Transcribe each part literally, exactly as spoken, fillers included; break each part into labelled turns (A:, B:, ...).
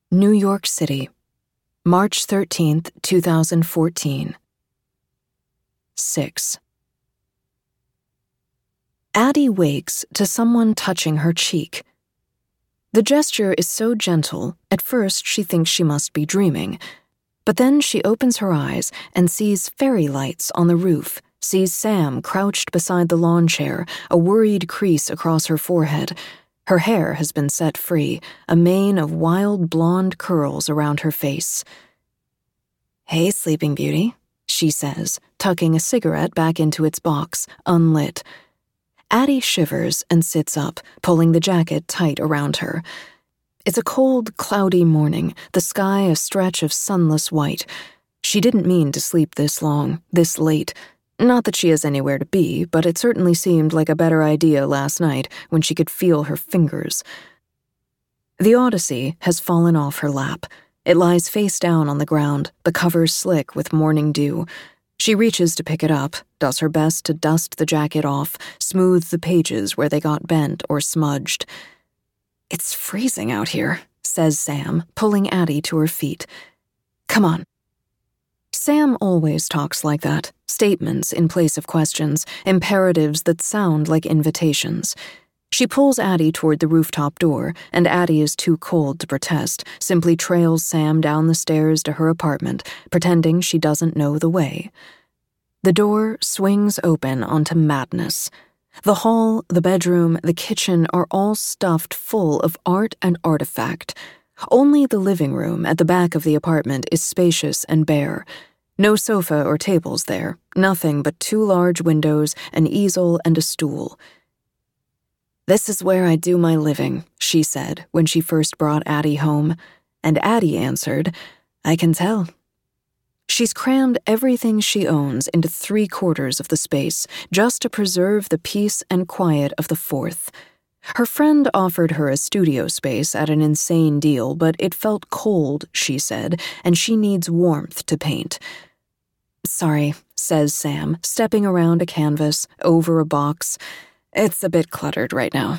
A: New York City, March thirteenth, two thousand fourteen. six. Addie wakes to someone touching her cheek. The gesture is so gentle, at first she thinks she must be dreaming. But then she opens her eyes and sees fairy lights on the roof, sees Sam crouched beside the lawn chair, a worried crease across her forehead. Her hair has been set free, a mane of wild blonde curls around her face. "Hey, Sleeping Beauty," she says, tucking a cigarette back into its box, unlit. Addie shivers and sits up, pulling the jacket tight around her. It's a cold, cloudy morning, the sky a stretch of sunless white. She didn't mean to sleep this long, this late. Not that she has anywhere to be, but it certainly seemed like a better idea last night when she could feel her fingers. The Odyssey has fallen off her lap. It lies face down on the ground, the cover slick with morning dew. She reaches to pick it up, does her best to dust the jacket off, smooth the pages where they got bent or smudged. "It's freezing out here," says Sam, pulling Addie to her feet. "Come on." Sam always talks like that, statements in place of questions, imperatives that sound like invitations. She pulls Addie toward the rooftop door, and Addie is too cold to protest, simply trails Sam down the stairs to her apartment, pretending she doesn't know the way. The door swings open onto madness. The hall, the bedroom, the kitchen are all stuffed full of art and artifact. Only the living room at the back of the apartment is spacious and bare. No sofa or tables there, nothing but two large windows, an easel, and a stool. "This is where I do my living," she said when she first brought Addie home, and Addie answered, "I can tell." She's crammed everything she owns into three quarters of the space, just to preserve the peace and quiet of the fourth. Her friend offered her a studio space at an insane deal, but it felt cold, she said, and she needs warmth to paint. "Sorry," says Sam, stepping around a canvas, over a box. "It's a bit cluttered right now."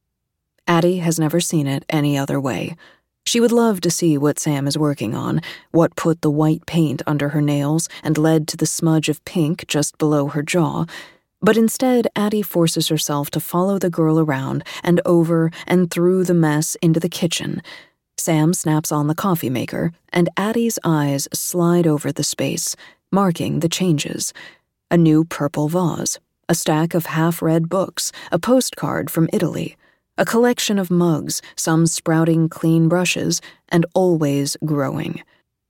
A: Addie has never seen it any other way. She would love to see what Sam is working on, what put the white paint under her nails and led to the smudge of pink just below her jaw. But instead, Addie forces herself to follow the girl around and over and through the mess into the kitchen. Sam snaps on the coffee maker, and Addie's eyes slide over the space, marking the changes. A new purple vase, a stack of half-read books, a postcard from Italy, a collection of mugs, some sprouting clean brushes, and always growing.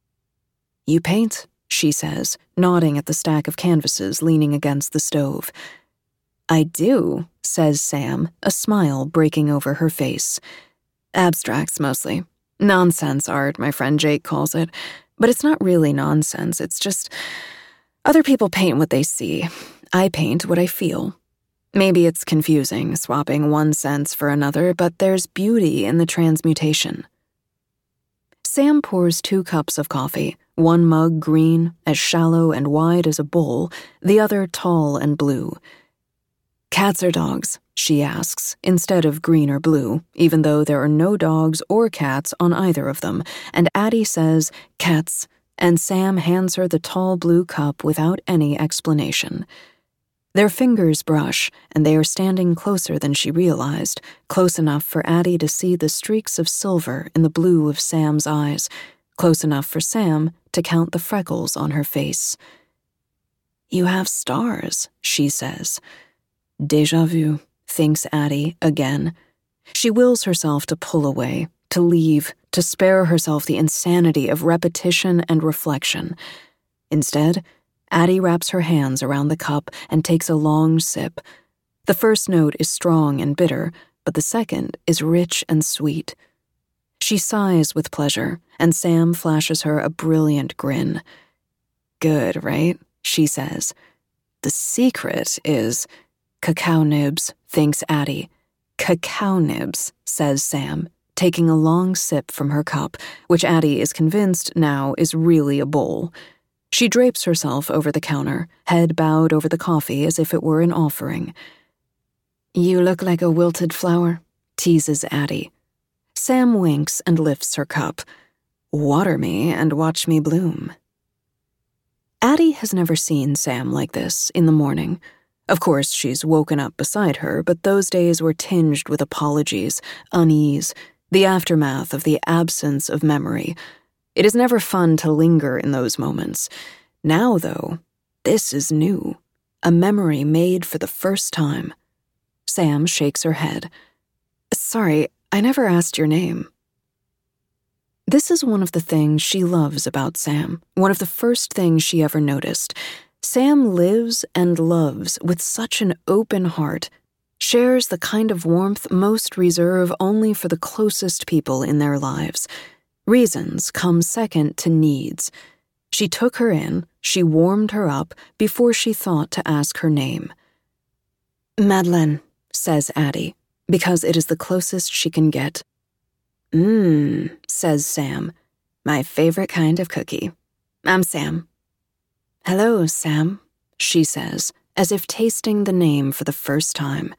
A: "You paint?" she says, nodding at the stack of canvases leaning against the stove. "I do," says Sam, a smile breaking over her face. "Abstracts, mostly. Nonsense art, my friend Jake calls it. But it's not really nonsense, it's just other people paint what they see. I paint what I feel. Maybe it's confusing, swapping one sense for another, but there's beauty in the transmutation." Sam pours two cups of coffee, one mug green, as shallow and wide as a bowl, the other tall and blue. "Cats or dogs?" she asks, instead of green or blue, even though there are no dogs or cats on either of them, and Addie says, "Cats," and Sam hands her the tall blue cup without any explanation. Their fingers brush, and they are standing closer than she realized, close enough for Addie to see the streaks of silver in the blue of Sam's eyes, close enough for Sam to count the freckles on her face. "You have stars," she says. Déjà vu, thinks Addie again. She wills herself to pull away, to leave, to spare herself the insanity of repetition and reflection. Instead, Addie wraps her hands around the cup and takes a long sip. The first note is strong and bitter, but the second is rich and sweet. She sighs with pleasure, and Sam flashes her a brilliant grin. "Good, right?" she says. "The secret is—" "Cacao nibs," thinks Addie. "Cacao nibs," says Sam, taking a long sip from her cup, which Addie is convinced now is really a bowl. She drapes herself over the counter, head bowed over the coffee as if it were an offering. "You look like a wilted flower," teases Addie. Sam winks and lifts her cup. Water me and watch me bloom. Addie has never seen Sam like this in the morning. Of course, she's woken up beside her, but those days were tinged with apologies, unease, the aftermath of the absence of memory. It is never fun to linger in those moments. Now, though, this is new, a memory made for the first time. Sam shakes her head. Sorry, I never asked your name. This is one of the things she loves about Sam, one of the first things she ever noticed. Sam lives and loves with such an open heart, shares the kind of warmth most reserve only for the closest people in their lives. Reasons come second to needs. She took her in, she warmed her up before she thought to ask her name. Madeleine, says Addie, because it is the closest she can get. Mmm, says Sam, my favorite kind of cookie. I'm Sam. Hello, Sam, she says, as if tasting the name for the first time.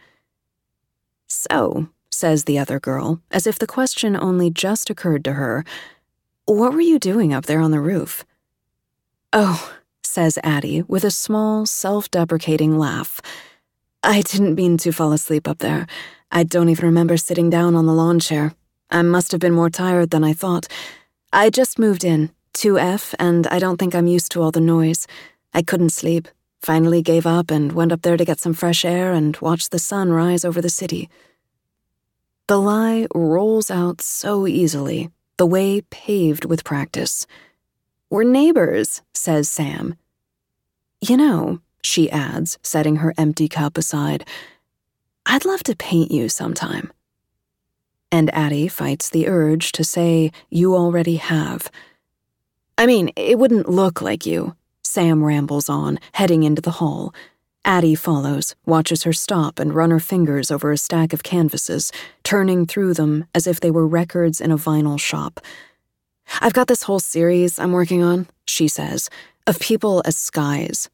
A: So, says the other girl, as if the question only just occurred to her, what were you doing up there on the roof? Oh, says Addie with a small, self-deprecating laugh. I didn't mean to fall asleep up there. I don't even remember sitting down on the lawn chair. I must have been more tired than I thought. I just moved in, two F, and I don't think I'm used to all the noise. I couldn't sleep. Finally gave up and went up there to get some fresh air and watch the sun rise over the city. The lie rolls out so easily, the way paved with practice. We're neighbors, says Sam. You know, she adds, setting her empty cup aside, I'd love to paint you sometime. And Addie fights the urge to say, you already have. I mean, it wouldn't look like you, Sam rambles on, heading into the hall. Addie follows, watches her stop and run her fingers over a stack of canvases, turning through them as if they were records in a vinyl shop. I've got this whole series I'm working on, she says, of people as skies.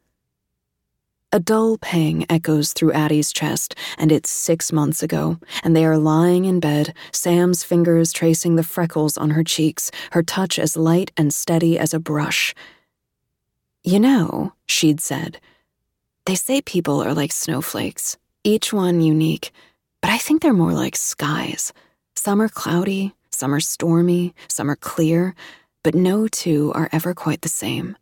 A: A dull pang echoes through Addie's chest, and it's six months ago, and they are lying in bed, Sam's fingers tracing the freckles on her cheeks, her touch as light and steady as a brush. You know, she'd said, they say people are like snowflakes, each one unique, but I think they're more like skies. Some are cloudy, some are stormy, some are clear, but no two are ever quite the same.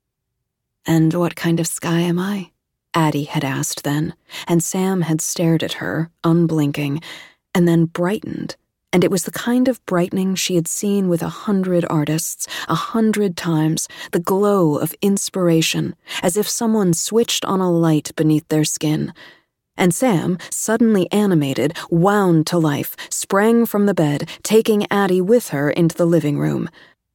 A: And what kind of sky am I? Addie had asked then, and Sam had stared at her, unblinking, and then brightened, and it was the kind of brightening she had seen with a hundred artists, a hundred times, the glow of inspiration, as if someone switched on a light beneath their skin. And Sam, suddenly animated, wound to life, sprang from the bed, taking Addie with her into the living room.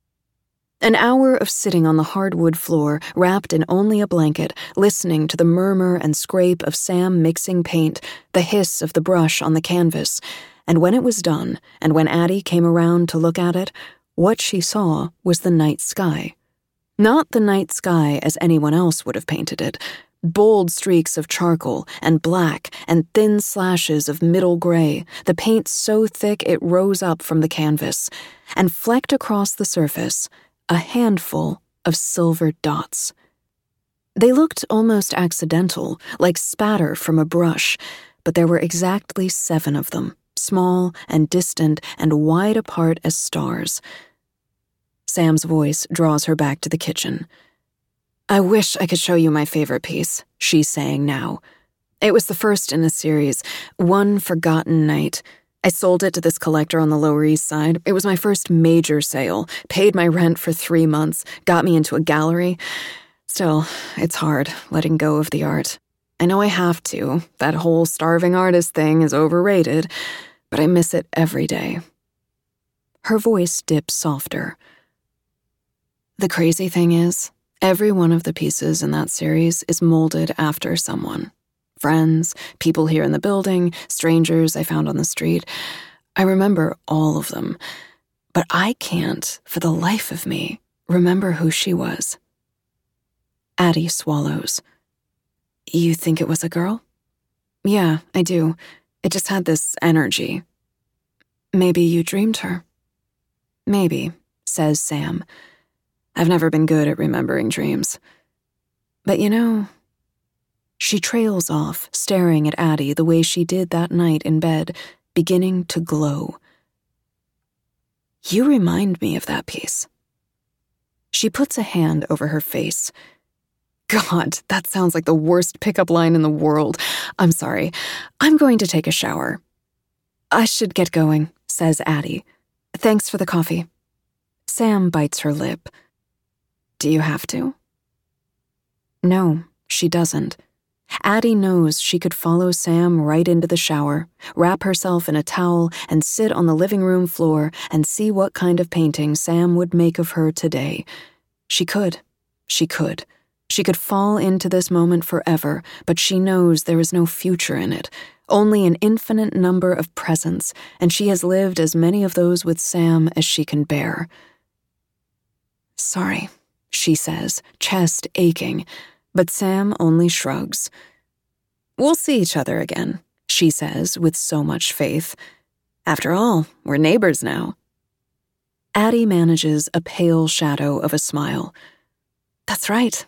A: An hour of sitting on the hardwood floor, wrapped in only a blanket, listening to the murmur and scrape of Sam mixing paint, the hiss of the brush on the canvas, and when it was done, and when Addie came around to look at it, what she saw was the night sky. Not the night sky as anyone else would have painted it. Bold streaks of charcoal, and black, and thin slashes of middle gray, the paint so thick it rose up from the canvas, and flecked across the surface, a handful of silver dots. They looked almost accidental, like spatter from a brush, but there were exactly seven of them, small and distant and wide apart as stars. Sam's voice draws her back to the kitchen. I wish I could show you my favorite piece, she's saying now. It was the first in a series, One Forgotten Night. I sold it to this collector on the Lower East Side. It was my first major sale, paid my rent for three months, got me into a gallery. Still, it's hard, letting go of the art. I know I have to. That whole starving artist thing is overrated, but I miss it every day. Her voice dips softer. The crazy thing is, every one of the pieces in that series is molded after someone. Friends, people here in the building, strangers I found on the street. I remember all of them, but I can't, for the life of me, remember who she was. Addie swallows. You think it was a girl? Yeah, I do. It just had this energy. Maybe you dreamed her. Maybe, says Sam. I've never been good at remembering dreams. But you know... She trails off, staring at Addie the way she did that night in bed, beginning to glow. You remind me of that piece. She puts a hand over her face. God, that sounds like the worst pickup line in the world. I'm sorry. I'm going to take a shower. I should get going, says Addie. Thanks for the coffee. Sam bites her lip. Do you have to? No, she doesn't. Addie knows she could follow Sam right into the shower, wrap herself in a towel, and sit on the living room floor and see what kind of painting Sam would make of her today. She could. She could. She could fall into this moment forever, but she knows there is no future in it, only an infinite number of presents, and she has lived as many of those with Sam as she can bear. Sorry, she says, chest aching, but Sam only shrugs. We'll see each other again, she says with so much faith. After all, we're neighbors now. Addie manages a pale shadow of a smile. That's right.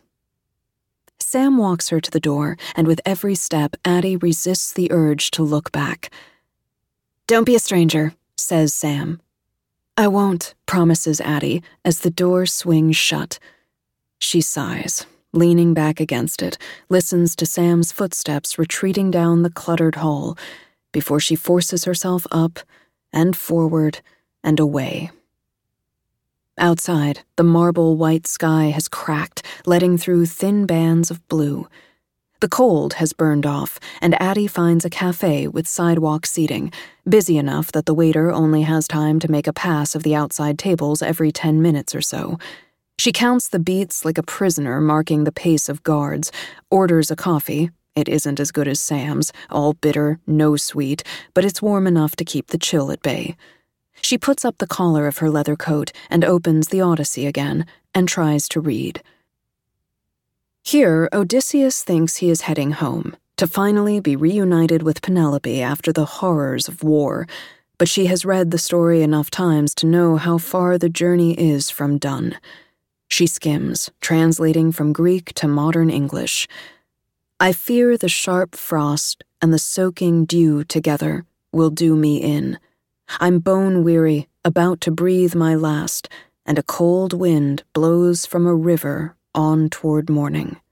A: Sam walks her to the door, and with every step, Addie resists the urge to look back. Don't be a stranger, says Sam. I won't, promises Addie, as the door swings shut. She sighs, leaning back against it, listens to Sam's footsteps retreating down the cluttered hall, before she forces herself up and forward and away. Outside, the marble white sky has cracked, letting through thin bands of blue. The cold has burned off, and Addie finds a cafe with sidewalk seating, busy enough that the waiter only has time to make a pass of the outside tables every ten minutes or so. She counts the beats like a prisoner marking the pace of guards, orders a coffee. It isn't as good as Sam's, all bitter, no sweet, but it's warm enough to keep the chill at bay. She puts up the collar of her leather coat and opens the Odyssey again and tries to read. Here, Odysseus thinks he is heading home, to finally be reunited with Penelope after the horrors of war, but she has read the story enough times to know how far the journey is from done. She skims, translating from Greek to modern English. I fear the sharp frost and the soaking dew together will do me in. I'm bone-weary, about to breathe my last, and a cold wind blows from a river on toward morning.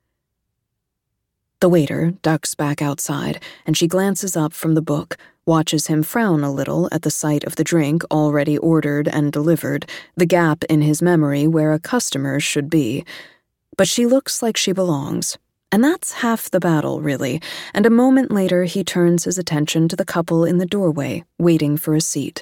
A: The waiter ducks back outside, and she glances up from the book, watches him frown a little at the sight of the drink already ordered and delivered, the gap in his memory where a customer should be. But she looks like she belongs. And that's half the battle, really, and a moment later he turns his attention to the couple in the doorway, waiting for a seat.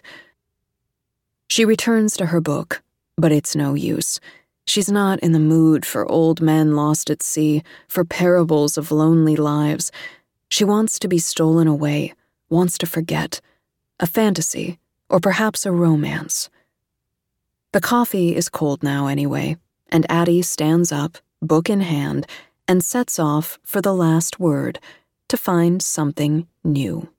A: She returns to her book, but it's no use. She's not in the mood for old men lost at sea, for parables of lonely lives. She wants to be stolen away, wants to forget. A fantasy, or perhaps a romance. The coffee is cold now anyway, and Addie stands up, book in hand, and sets off for the last word, to find something new.